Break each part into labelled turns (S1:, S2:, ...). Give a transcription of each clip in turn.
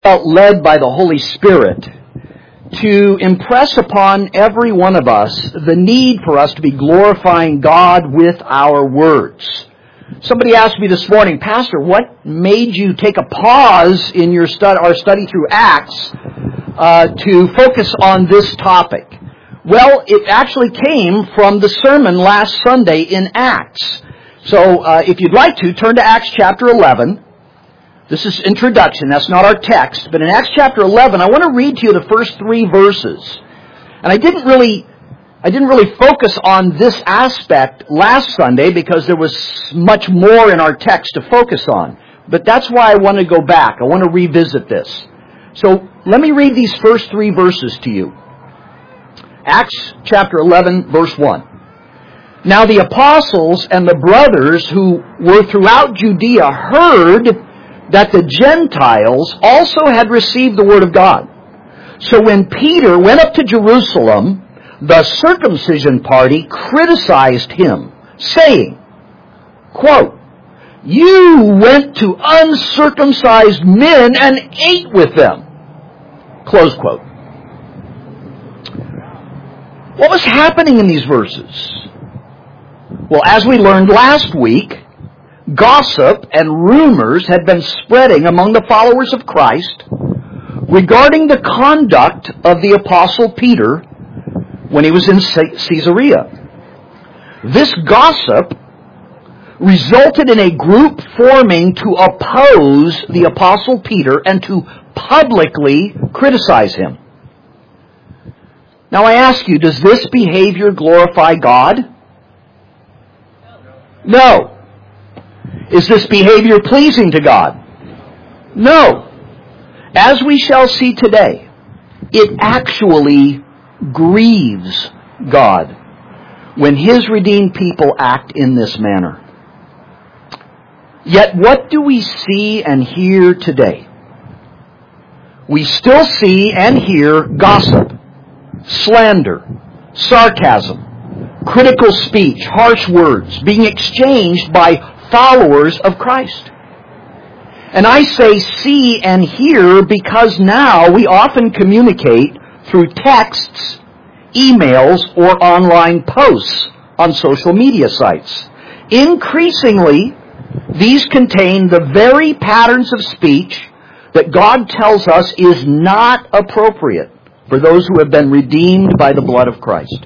S1: felt led by the Holy Spirit to impress upon every one of us the need for us to be glorifying God with our words. Somebody asked me this morning, Pastor, what made you take a pause in your our study through Acts to focus on this topic? Well, it actually came from the sermon last Sunday in Acts. So if you'd like to, turn to Acts chapter 11. This is introduction. That's not our text. But in Acts chapter 11, I want to read to you the first 3 verses. And I didn't really focus on this aspect last Sunday because there was much more in our text to focus on. But that's why I want to go back. I want to revisit this. So let me read these first 3 verses to you. Acts chapter 11, verse 1. Now the apostles and the brothers who were throughout Judea heard that the Gentiles also had received the word of God. So when Peter went up to Jerusalem, the circumcision party criticized him, saying, quote, "You went to uncircumcised men and ate with them." Close quote. What was happening in these verses? Well, as we learned last week, gossip and rumors had been spreading among the followers of Christ regarding the conduct of the Apostle Peter when he was in Caesarea. This gossip resulted in a group forming to oppose the Apostle Peter and to publicly criticize him. Now I ask you, does this behavior glorify God? No. Is this behavior pleasing to God? No. As we shall see today, it actually grieves God when His redeemed people act in this manner. Yet what do we see and hear today? We still see and hear gossip, slander, sarcasm, critical speech, harsh words being exchanged by followers of Christ. And I say see and hear because now we often communicate through texts, emails, or online posts on social media sites. Increasingly, these contain the very patterns of speech that God tells us is not appropriate for those who have been redeemed by the blood of Christ.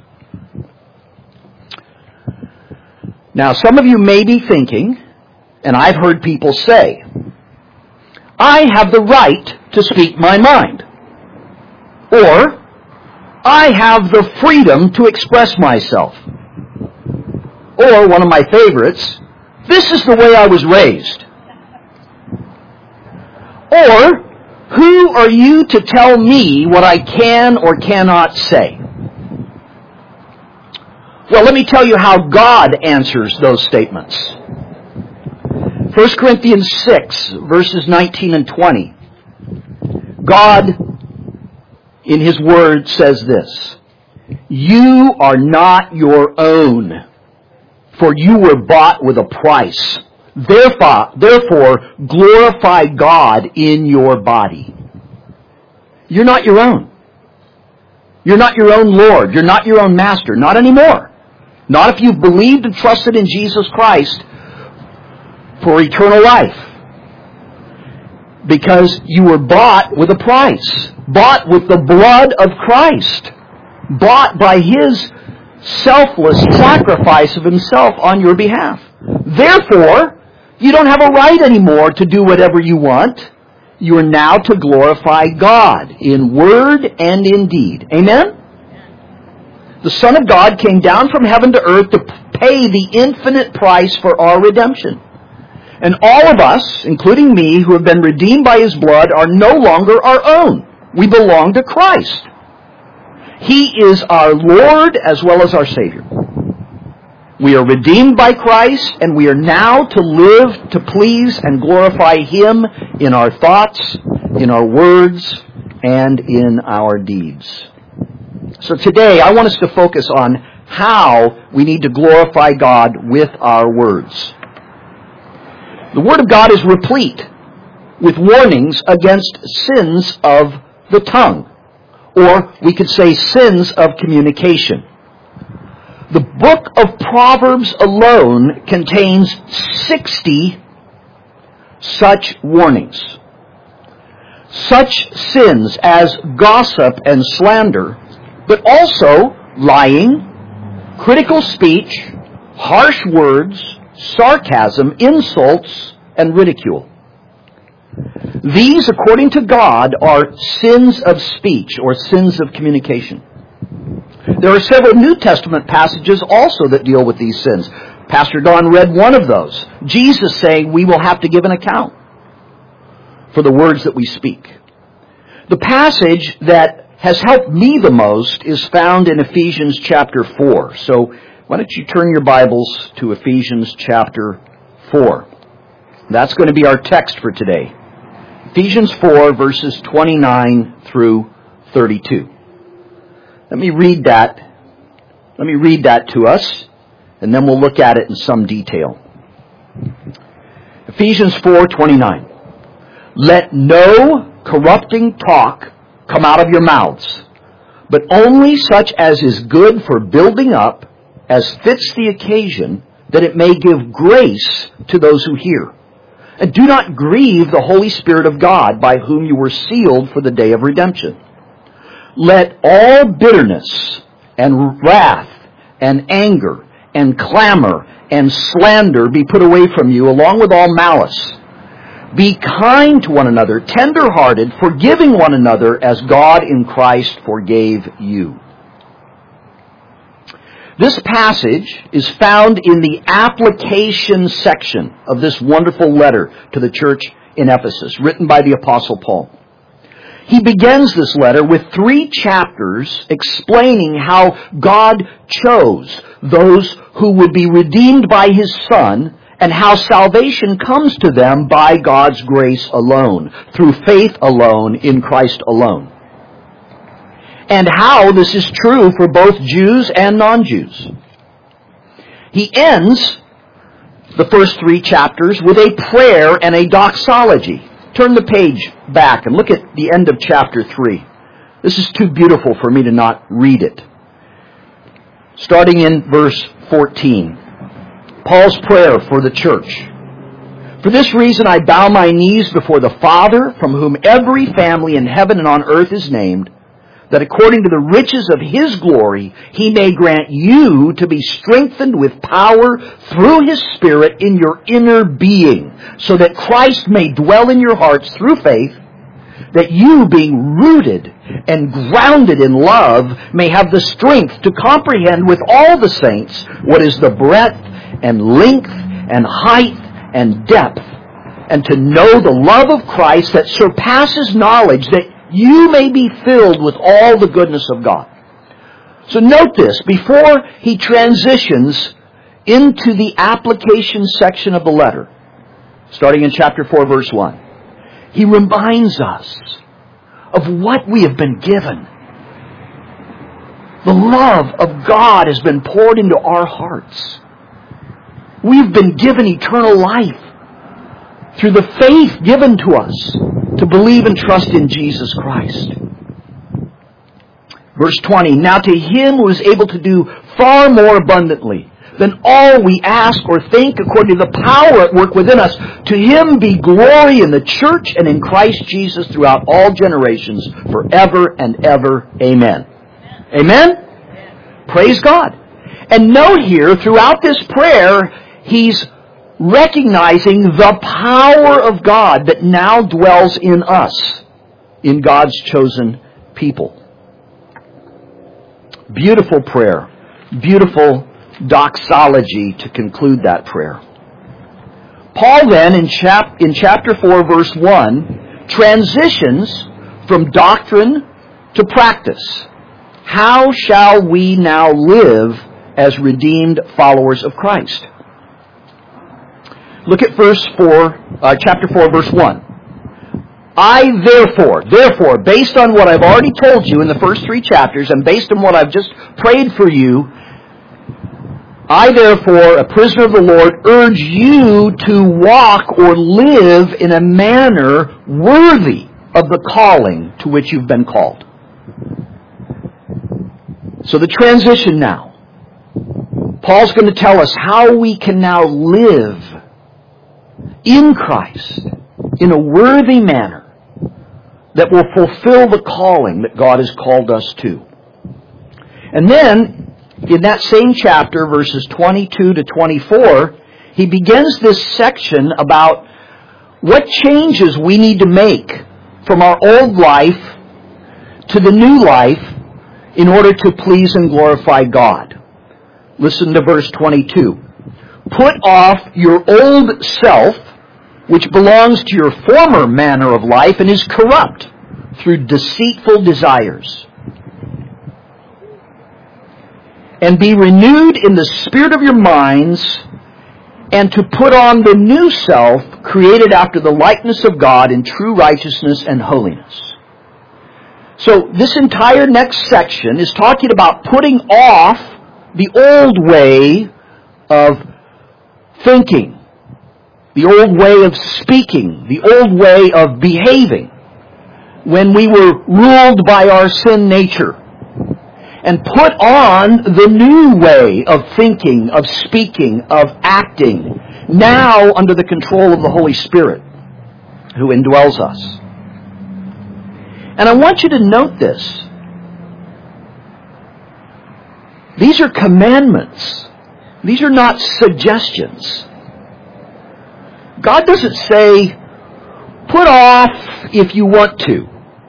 S1: Now, some of you may be thinking, and I've heard people say, I have the right to speak my mind. Or, I have the freedom to express myself. Or, one of my favorites, this is the way I was raised. Or, who are you to tell me what I can or cannot say? Well, let me tell you how God answers those statements. 1 Corinthians 6, verses 19 and 20. God, in His Word, says this, "You are not your own, for you were bought with a price. Therefore, glorify God in your body." You're not your own. You're not your own Lord. You're not your own master. Not anymore. Not if you've believed and trusted in Jesus Christ for eternal life. Because you were bought with a price. Bought with the blood of Christ. Bought by His selfless sacrifice of Himself on your behalf. Therefore, you don't have a right anymore to do whatever you want. You are now to glorify God in word and in deed. Amen? The Son of God came down from heaven to earth to pay the infinite price for our redemption. And all of us, including me, who have been redeemed by His blood, are no longer our own. We belong to Christ. He is our Lord as well as our Savior. We are redeemed by Christ, and we are now to live to please and glorify Him in our thoughts, in our words, and in our deeds. So today, I want us to focus on how we need to glorify God with our words. The Word of God is replete with warnings against sins of the tongue. Or we could say sins of communication. The book of Proverbs alone contains 60 such warnings. Such sins as gossip and slander, but also lying, critical speech, harsh words, sarcasm, insults, and ridicule. These, according to God, are sins of speech or sins of communication. There are several New Testament passages also that deal with these sins. Pastor Don read one of those. Jesus saying we will have to give an account for the words that we speak. The passage that has helped me the most is found in Ephesians chapter 4. So why don't you turn your Bibles to Ephesians chapter 4. That's going to be our text for today. Ephesians 4 verses 29 through 32. Let me read that to us, and then we'll look at it in some detail. Ephesians 4:29. Let no corrupting talk come out of your mouths, but only such as is good for building up, as fits the occasion, that it may give grace to those who hear. And do not grieve the Holy Spirit of God, by whom you were sealed for the day of redemption. Let all bitterness and wrath and anger and clamor and slander be put away from you, along with all malice. Be kind to one another, tender-hearted, forgiving one another as God in Christ forgave you. This passage is found in the application section of this wonderful letter to the church in Ephesus, written by the Apostle Paul. He begins this letter with 3 chapters explaining how God chose those who would be redeemed by His Son, and how salvation comes to them by God's grace alone, through faith alone, in Christ alone. And how this is true for both Jews and non-Jews. He ends the first 3 chapters with a prayer and a doxology. Turn the page back and look at the end of chapter 3. This is too beautiful for me to not read it. Starting in verse 14. Paul's prayer for the church. For this reason I bow my knees before the Father, from whom every family in heaven and on earth is named, that according to the riches of His glory, He may grant you to be strengthened with power through His Spirit in your inner being, so that Christ may dwell in your hearts through faith, that you, being rooted and grounded in love, may have the strength to comprehend with all the saints what is the breadth and length and height and depth, and to know the love of Christ that surpasses knowledge, that you may be filled with all the goodness of God. So note this, before he transitions into the application section of the letter, starting in chapter 4, verse 1, he reminds us of what we have been given. The love of God has been poured into our hearts. We've been given eternal life through the faith given to us to believe and trust in Jesus Christ. Verse 20, now to Him who is able to do far more abundantly than all we ask or think, according to the power at work within us, to Him be glory in the church and in Christ Jesus throughout all generations, forever and ever. Amen. Amen? Praise God. And note here, throughout this prayer, he's recognizing the power of God that now dwells in us, in God's chosen people. Beautiful prayer. Beautiful doxology to conclude that prayer. Paul then, in chapter 4, verse 1, transitions from doctrine to practice. How shall we now live as redeemed followers of Christ? Look at chapter 4, verse 1. I therefore, based on what I've already told you in the first 3 chapters, and based on what I've just prayed for you, I, therefore, a prisoner of the Lord, urge you to walk or live in a manner worthy of the calling to which you've been called. So the transition now. Paul's going to tell us how we can now live in Christ in a worthy manner that will fulfill the calling that God has called us to. And then, in that same chapter, verses 22 to 24, he begins this section about what changes we need to make from our old life to the new life in order to please and glorify God. Listen to verse 22. Put off your old self, which belongs to your former manner of life and is corrupt through deceitful desires. And be renewed in the spirit of your minds, and to put on the new self, created after the likeness of God in true righteousness and holiness. So this entire next section is talking about putting off the old way of thinking, the old way of speaking, the old way of behaving when we were ruled by our sin nature, and put on the new way of thinking, of speaking, of acting, now under the control of the Holy Spirit who indwells us. And I want you to note this. These are commandments. These are not suggestions. God doesn't say, put off if you want to.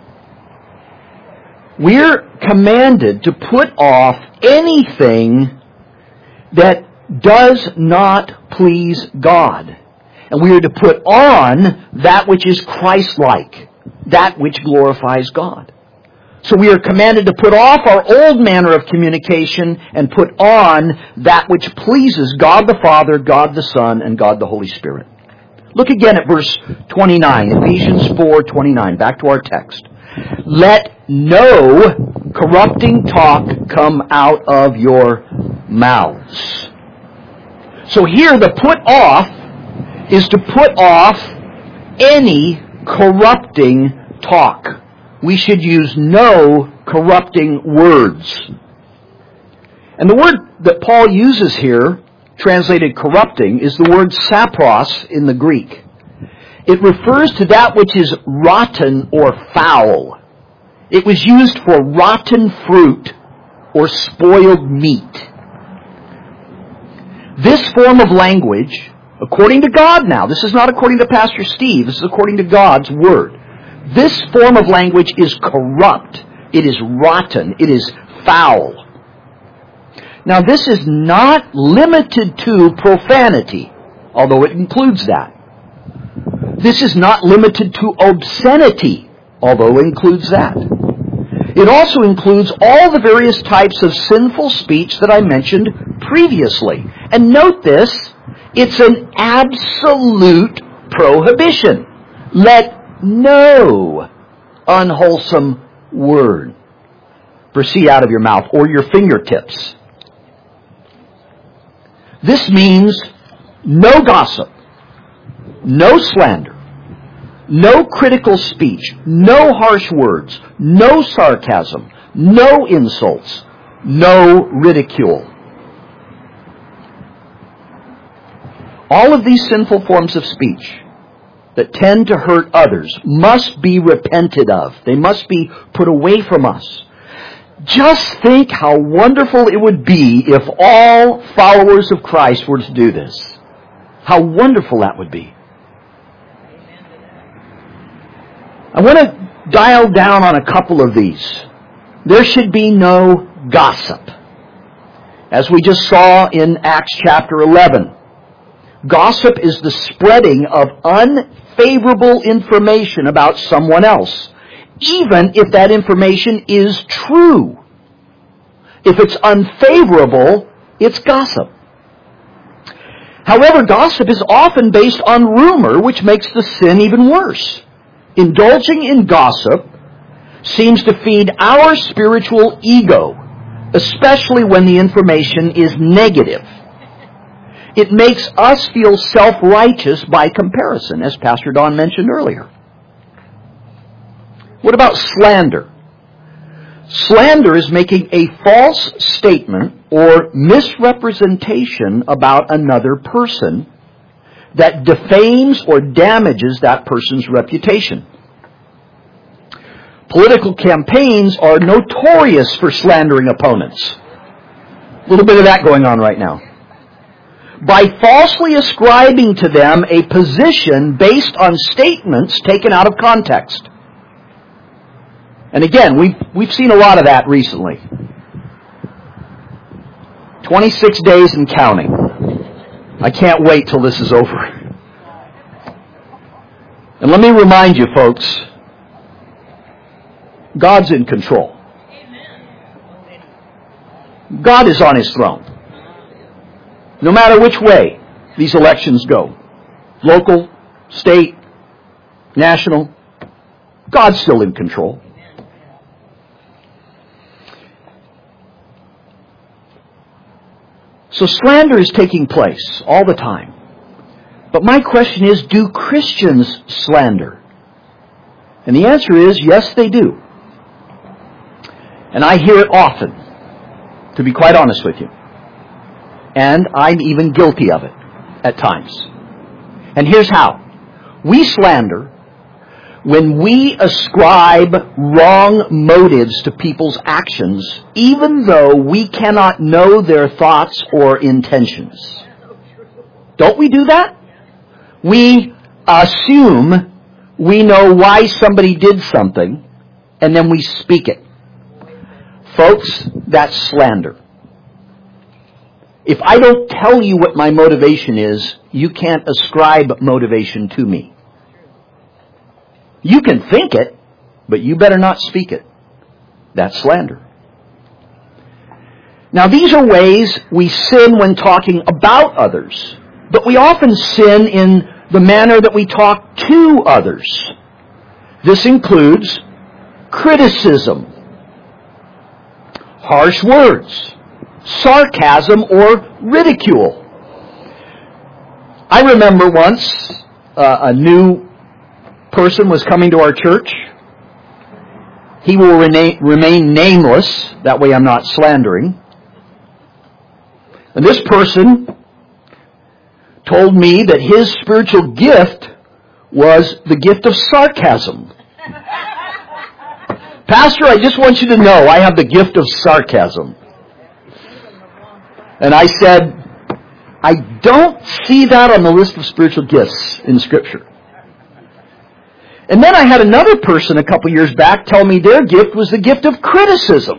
S1: We're commanded to put off anything that does not please God. And we are to put on that which is Christ-like, that which glorifies God. So we are commanded to put off our old manner of communication and put on that which pleases God the Father, God the Son, and God the Holy Spirit. Look again at verse 29, Ephesians 4:29, back to our text. Let no corrupting talk come out of your mouths. So here the put off is to put off any corrupting talk. We should use no corrupting words. And the word that Paul uses here, translated corrupting, is the word sapros in the Greek. It refers to that which is rotten or foul. It was used for rotten fruit or spoiled meat. This form of language, according to God now, this is not according to Pastor Steve, this is according to God's Word. This form of language is corrupt. It is rotten. It is foul. Now, this is not limited to profanity, although it includes that. This is not limited to obscenity, although it includes that. It also includes all the various types of sinful speech that I mentioned previously. And note this, it's an absolute prohibition. Let no unwholesome word proceed out of your mouth or your fingertips. This means no gossip, no slander, no critical speech, no harsh words, no sarcasm, no insults, no ridicule. All of these sinful forms of speech that tend to hurt others must be repented of. They must be put away from us. Just think how wonderful it would be if all followers of Christ were to do this. How wonderful that would be. I want to dial down on a couple of these. There should be no gossip. As we just saw in Acts chapter 11. Gossip is the spreading of unfavorable information about someone else, even if that information is true. If it's unfavorable, it's gossip. However, gossip is often based on rumor, which makes the sin even worse. Indulging in gossip seems to feed our spiritual ego, especially when the information is negative. it makes us feel self-righteous by comparison, as Pastor Don mentioned earlier. What about slander? Slander is making a false statement or misrepresentation about another person that defames or damages that person's reputation. Political campaigns are notorious for slandering opponents. A little bit of that going on right now. By falsely ascribing to them a position based on statements taken out of context. And again, we've seen a lot of that recently. 26 days and counting. I can't wait till this is over. And let me remind you, folks, God's in control. God is on His throne. No matter which way these elections go, local, state, national, God's still in control. So slander is taking place all the time. But my question is, do Christians slander? And the answer is, yes, they do. And I hear it often, to be quite honest with you. And I'm even guilty of it at times. And here's how. We slander when we ascribe wrong motives to people's actions, even though we cannot know their thoughts or intentions. Don't we do that? We assume we know why somebody did something, and then we speak it. Folks, that's slander. If I don't tell you what my motivation is, you can't ascribe motivation to me. You can think it, but you better not speak it. That's slander. Now, these are ways we sin when talking about others, but we often sin in the manner that we talk to others. This includes criticism, harsh words, sarcasm, or ridicule. I remember once a new person was coming to our church. He will remain nameless. That way I'm not slandering. And this person told me that his spiritual gift was the gift of sarcasm. Pastor, I just want you to know I have the gift of sarcasm. And I said, I don't see that on the list of spiritual gifts in Scripture. And then I had another person a couple years back tell me their gift was the gift of criticism.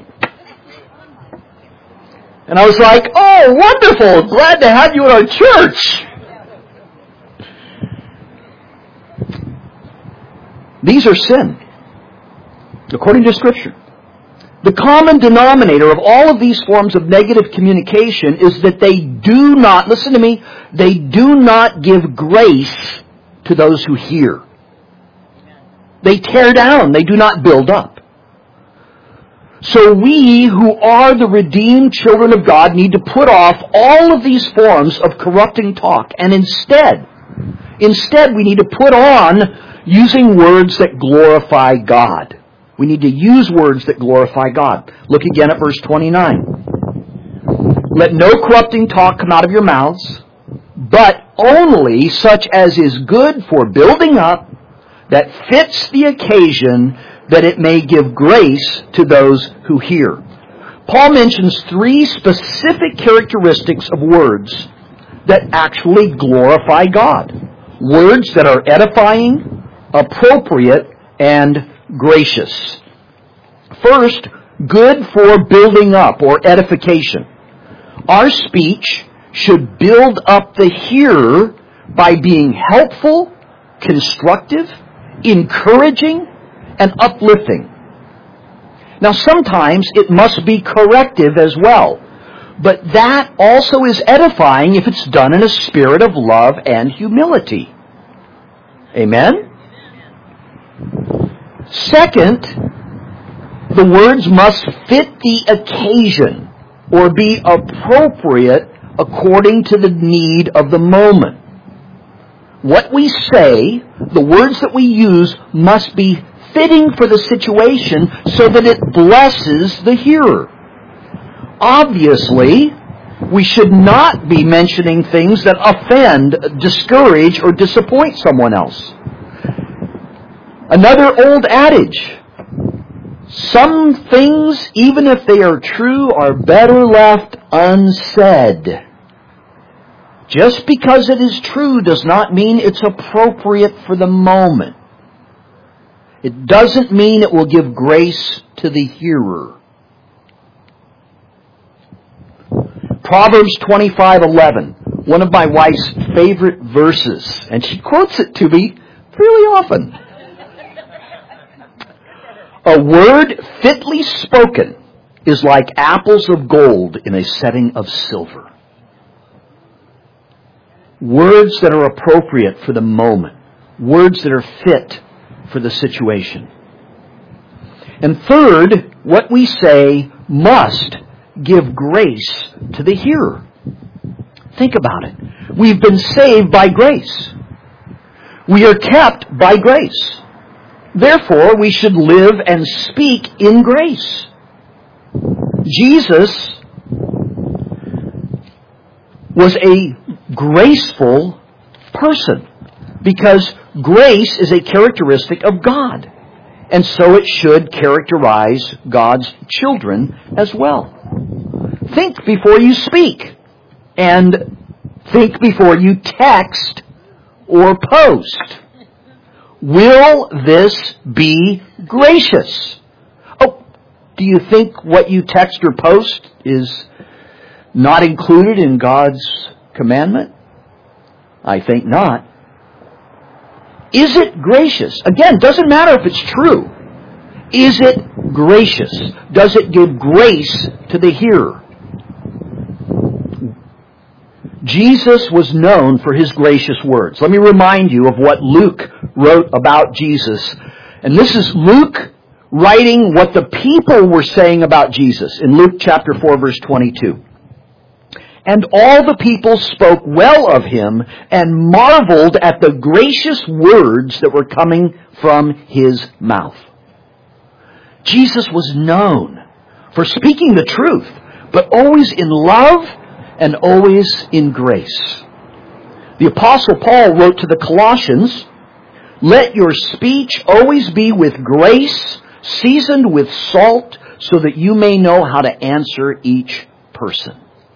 S1: And I was like, oh, wonderful, glad to have you at our church. These are sin, according to Scripture. The common denominator of all of these forms of negative communication is that they do not, listen to me, they do not give grace to those who hear. They tear down, they do not build up. So we who are the redeemed children of God need to put off all of these forms of corrupting talk, and instead we need to put on using words that glorify God. We need to use words that glorify God. Look again at verse 29. Let no corrupting talk come out of your mouths, but only such as is good for building up, that fits the occasion, that it may give grace to those who hear. Paul mentions 3 specific characteristics of words that actually glorify God. Words that are edifying, appropriate, and gracious. First, good for building up or edification. Our speech should build up the hearer by being helpful, constructive, encouraging, and uplifting. Now, sometimes it must be corrective as well, but that also is edifying if it's done in a spirit of love and humility. Amen? Second, the words must fit the occasion or be appropriate according to the need of the moment. What we say, the words that we use, must be fitting for the situation so that it blesses the hearer. Obviously, we should not be mentioning things that offend, discourage, or disappoint someone else. Another old adage, some things, even if they are true, are better left unsaid. Just because it is true does not mean it's appropriate for the moment. It doesn't mean it will give grace to the hearer. Proverbs 25:11, one of my wife's favorite verses, and she quotes it to me fairly often. A word fitly spoken is like apples of gold in a setting of silver. Words that are appropriate for the moment. Words that are fit for the situation. And third, what we say must give grace to the hearer. Think about it. We've been saved by grace. We are kept by grace. Therefore, we should live and speak in grace. Jesus was a graceful person because grace is a characteristic of God. And so it should characterize God's children as well. Think before you speak. And think before you text or post. Will this be gracious? Oh, do you think what you text or post is not included in God's commandment? I think not. Is it gracious? Again, doesn't matter if it's true. Is it gracious? Does it give grace to the hearer? Jesus was known for His gracious words. Let me remind you of what Luke wrote about Jesus. And this is Luke writing what the people were saying about Jesus in Luke chapter 4, verse 22. And all the people spoke well of Him and marveled at the gracious words that were coming from His mouth. Jesus was known for speaking the truth, but always in love and always in grace. The Apostle Paul wrote to the Colossians, "Let your speech always be with grace, seasoned with salt, so that you may know how to answer each person."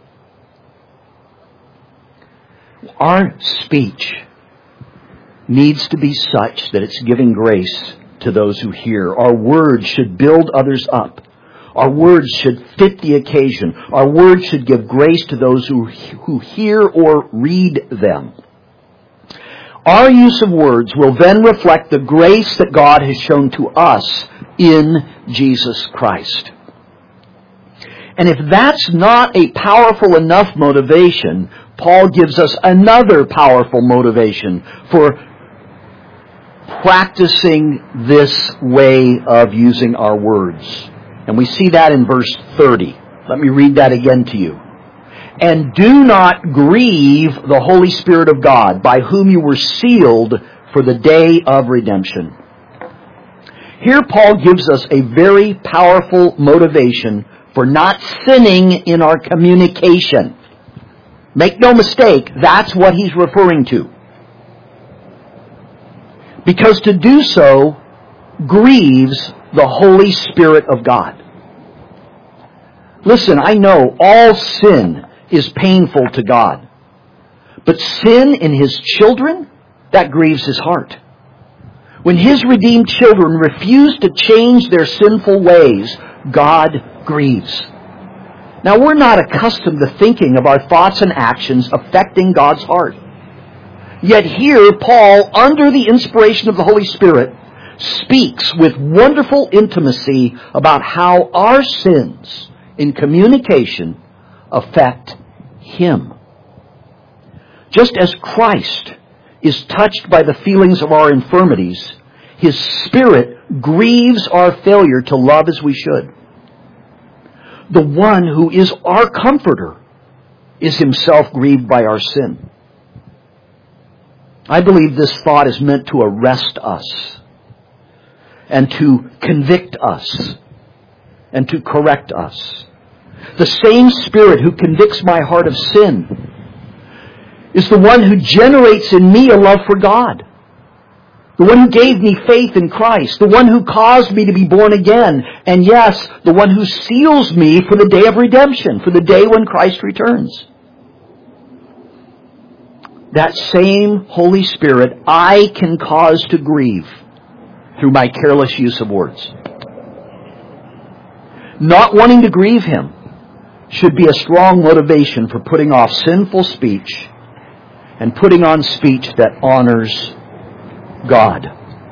S1: Our speech needs to be such that it's giving grace to those who hear. Our words should build others up. Our words should fit the occasion. Our words should give grace to those who hear or read them. Our use of words will then reflect the grace that God has shown to us in Jesus Christ. And if that's not a powerful enough motivation, Paul gives us another powerful motivation for practicing this way of using our words. And we see that in verse 30. Let me read that again to you. "And do not grieve the Holy Spirit of God, by whom you were sealed for the day of redemption." Here Paul gives us a very powerful motivation for not sinning in our communication. Make no mistake, that's what he's referring to. Because to do so grieves the Holy Spirit of God. Listen, I know all sin is painful to God. But sin in His children, that grieves His heart. When His redeemed children refuse to change their sinful ways, God grieves. Now, we're not accustomed to thinking of our thoughts and actions affecting God's heart. Yet here, Paul, under the inspiration of the Holy Spirit, speaks with wonderful intimacy about how our sins in communication affect Him. Just as Christ is touched by the feelings of our infirmities, His Spirit grieves our failure to love as we should. The one who is our comforter is Himself grieved by our sin. I believe this thought is meant to arrest us and to convict us and to correct us. The same Spirit who convicts my heart of sin is the one who generates in me a love for God. The one who gave me faith in Christ. The one who caused me to be born again. And yes, the one who seals me for the day of redemption, for the day when Christ returns. That same Holy Spirit I can cause to grieve through my careless use of words. Not wanting to grieve Him should be a strong motivation for putting off sinful speech and putting on speech that honors God.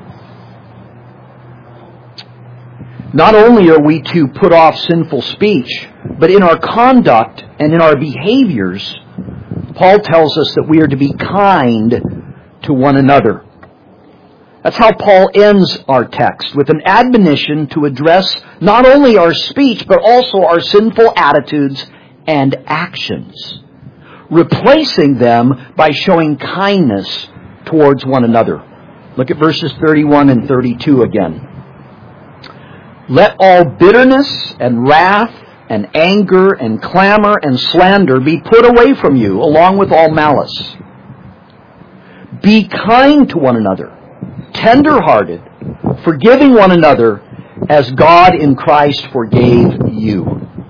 S1: Not only are we to put off sinful speech, but in our conduct and in our behaviors, Paul tells us that we are to be kind to one another. That's how Paul ends our text, with an admonition to address not only our speech, but also our sinful attitudes and actions, replacing them by showing kindness towards one another. Look at verses 31 and 32 again. Let all bitterness and wrath and anger and clamor and slander be put away from you, along with all malice. Be kind to one another, tender-hearted, forgiving one another, as God in Christ forgave you.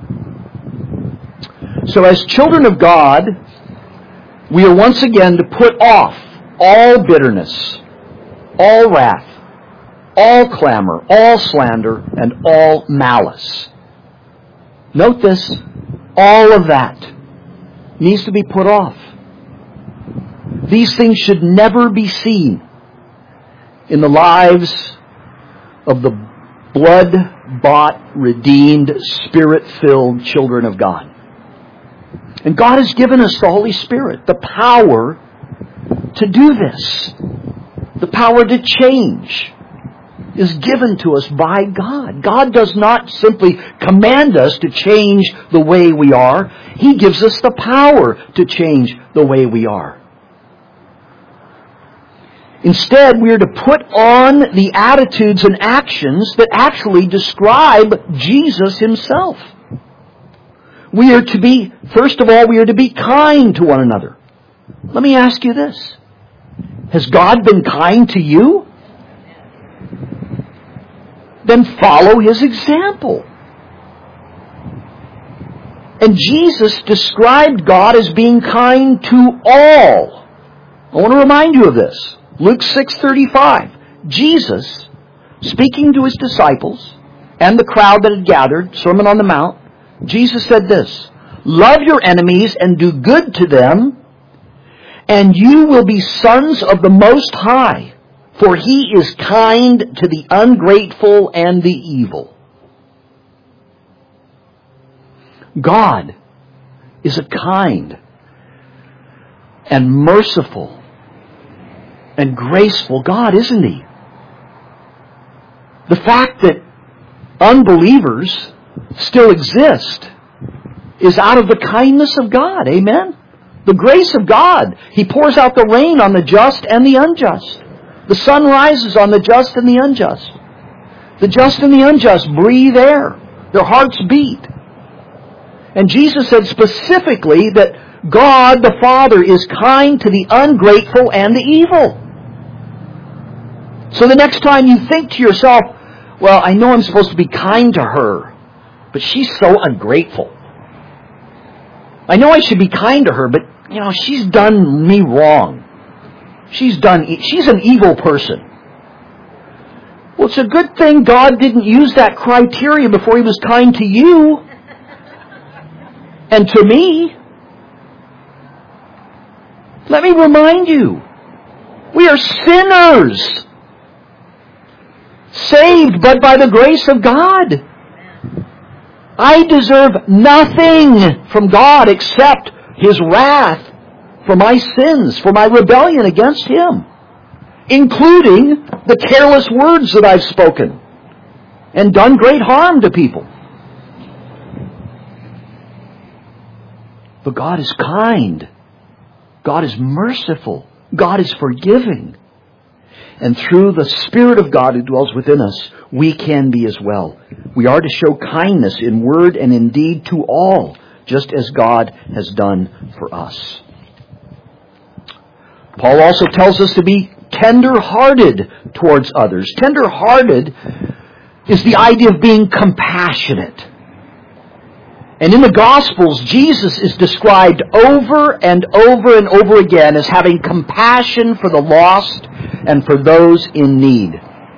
S1: So as children of God, we are once again to put off all bitterness, all wrath, all clamor, all slander, and all malice. Note this, all of that needs to be put off. These things should never be seen in the lives of the blood-bought, redeemed, Spirit-filled children of God. And God has given us the Holy Spirit, the power to do this. The power to change is given to us by God. God does not simply command us to change the way we are. He gives us the power to change the way we are. Instead, we are to put on the attitudes and actions that actually describe Jesus Himself. We are to be, first of all, we are to be kind to one another. Let me ask you this. Has God been kind to you? Then follow His example. And Jesus described God as being kind to all. I want to remind you of this. Luke 6:35. Jesus, speaking to His disciples and the crowd that had gathered, Sermon on the Mount, Jesus said this, "Love your enemies and do good to them, and you will be sons of the Most High, for He is kind to the ungrateful and the evil." God is a kind and merciful and graceful God, isn't He? The fact that unbelievers still exist is out of the kindness of God. Amen? The grace of God. He pours out the rain on the just and the unjust. The sun rises on the just and the unjust. The just and the unjust breathe air. Their hearts beat. And Jesus said specifically that God the Father is kind to the ungrateful and the evil. So the next time you think to yourself, well, I know I'm supposed to be kind to her, but she's so ungrateful. I know I should be kind to her, but, she's done me wrong. She's an evil person. Well, it's a good thing God didn't use that criteria before He was kind to you and to me. Let me remind you, we are sinners, saved but by the grace of God. I deserve nothing from God except His wrath for my sins, for my rebellion against Him, including the careless words that I've spoken and done great harm to people. But God is kind. God is merciful. God is forgiving. And through the Spirit of God who dwells within us, we can be as well. We are to show kindness in word and in deed to all, just as God has done for us. Paul also tells us to be tender-hearted towards others. Tender-hearted is the idea of being compassionate. And in the Gospels, Jesus is described over and over and over again as having compassion for the lost and for those in need.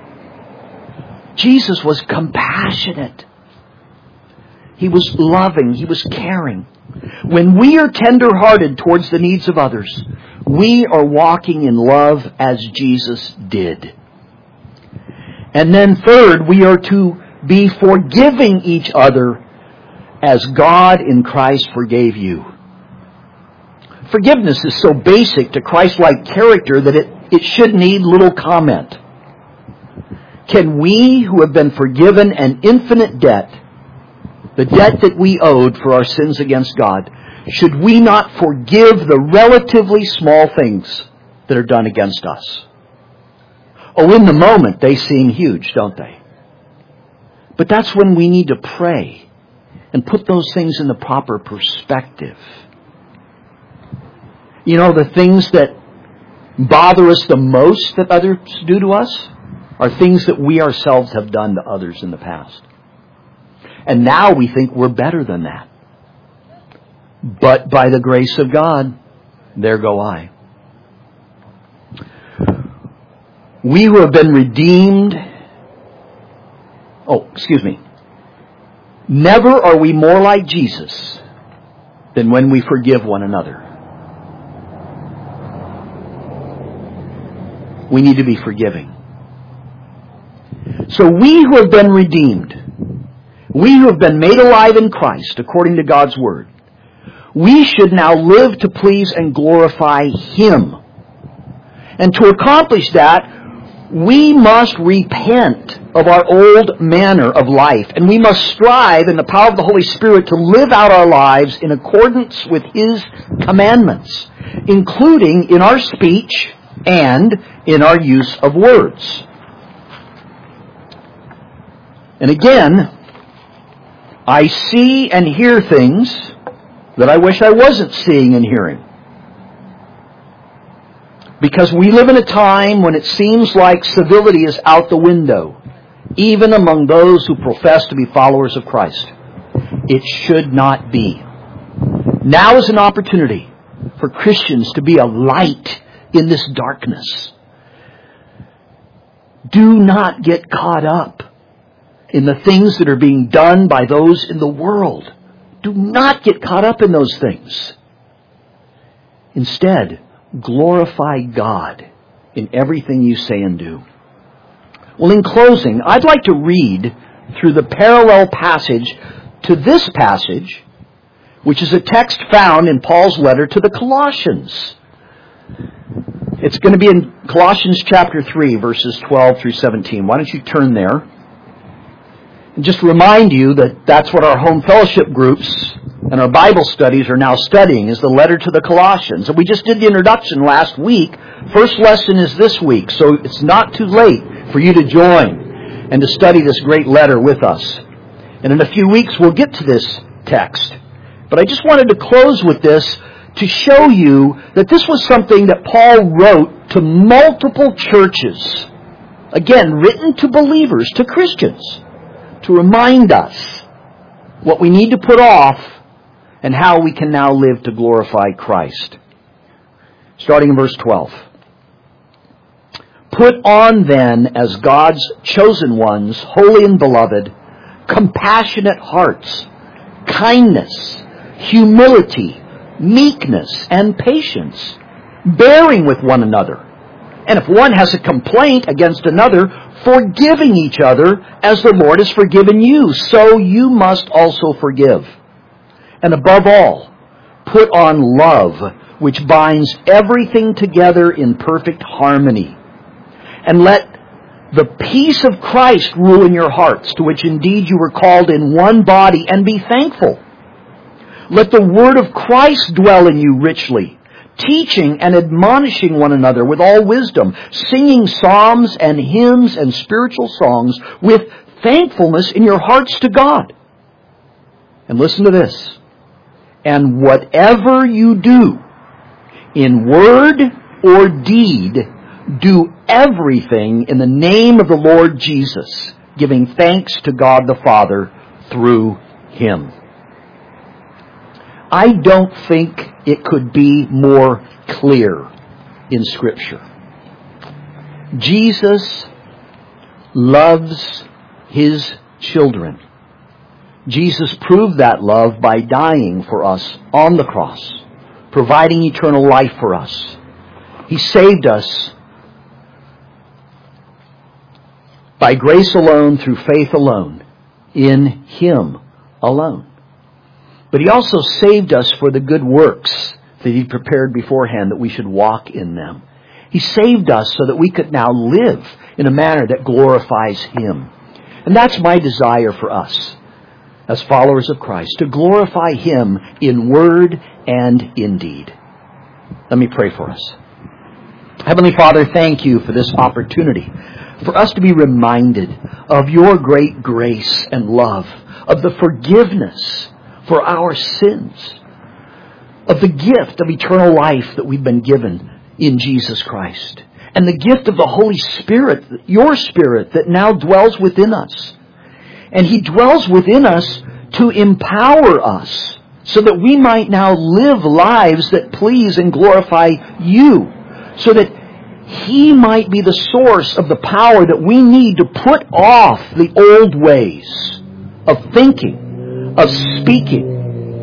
S1: Jesus was compassionate. He was loving. He was caring. When we are tender-hearted towards the needs of others, we are walking in love as Jesus did. And then third, we are to be forgiving each other as God in Christ forgave you. Forgiveness is so basic to Christ-like character that it should need little comment. Can we who have been forgiven an infinite debt, the debt that we owed for our sins against God, should we not forgive the relatively small things that are done against us? Oh, in the moment they seem huge, don't they? But that's when we need to pray and put those things in the proper perspective. You know, the things that bother us the most that others do to us are things that we ourselves have done to others in the past. And now we think we're better than that. But by the grace of God, there go I. We who have been redeemed... Never are we more like Jesus than when we forgive one another. We need to be forgiving. So we who have been redeemed, we who have been made alive in Christ according to God's Word, we should now live to please and glorify Him. And to accomplish that, we must repent of our old manner of life. And we must strive in the power of the Holy Spirit to live out our lives in accordance with His commandments, including in our speech and in our use of words. And again, I see and hear things that I wish I wasn't seeing and hearing. Because we live in a time when it seems like civility is out the window, even among those who profess to be followers of Christ. It should not be. Now is an opportunity for Christians to be a light in this darkness. Do not get caught up in the things that are being done by those in the world. Do not get caught up in those things. Instead, glorify God in everything you say and do. Well, in closing, I'd like to read through the parallel passage to this passage, which is a text found in Paul's letter to the Colossians. It's going to be in Colossians chapter 3, verses 12 through 17. Why don't you turn there? And just remind you that that's what our home fellowship groups and our Bible studies are now studying, is the letter to the Colossians. And we just did the introduction last week. First lesson is this week, so it's not too late for you to join and to study this great letter with us. And in a few weeks we'll get to this text. But I just wanted to close with this to show you that this was something that Paul wrote to multiple churches. Again, written to believers, to Christians, to remind us what we need to put off and how we can now live to glorify Christ. Starting in verse 12. Put on then, as God's chosen ones, holy and beloved, compassionate hearts, kindness, humility, meekness, and patience, bearing with one another. And if one has a complaint against another, forgiving each other as the Lord has forgiven you, so you must also forgive. And above all, put on love, which binds everything together in perfect harmony. And let the peace of Christ rule in your hearts, to which indeed you were called in one body, and be thankful. Let the word of Christ dwell in you richly, teaching and admonishing one another with all wisdom, singing psalms and hymns and spiritual songs with thankfulness in your hearts to God. And listen to this. And whatever you do, in word or deed, do everything in the name of the Lord Jesus, giving thanks to God the Father through Him. I don't think it could be more clear in Scripture. Jesus loves His children. Jesus proved that love by dying for us on the cross, providing eternal life for us. He saved us by grace alone, through faith alone, in Him alone. But He also saved us for the good works that He prepared beforehand, that we should walk in them. He saved us so that we could now live in a manner that glorifies Him. And that's my desire for us as followers of Christ, to glorify Him in word and in deed. Let me pray for us. Heavenly Father, thank You for this opportunity for us to be reminded of Your great grace and love, of the forgiveness for our sins, of the gift of eternal life that we've been given in Jesus Christ, and the gift of the Holy Spirit, Your Spirit, that now dwells within us. And He dwells within us to empower us so that we might now live lives that please and glorify You, so that He might be the source of the power that we need to put off the old ways of thinking, of speaking,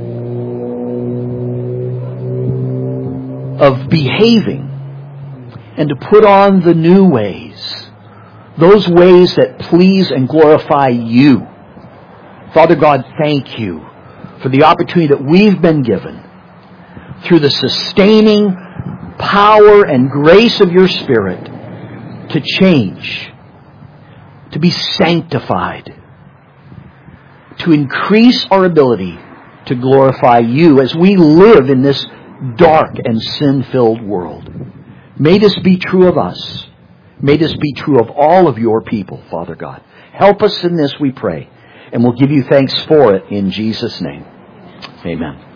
S1: of behaving, and to put on the new ways, those ways that please and glorify You. Father God, thank You for the opportunity that we've been given through the sustaining power and grace of Your Spirit to change, to be sanctified, to increase our ability to glorify You as we live in this dark and sin-filled world. May this be true of us. May this be true of all of Your people, Father God. Help us in this, we pray, and we'll give You thanks for it in Jesus' name. Amen.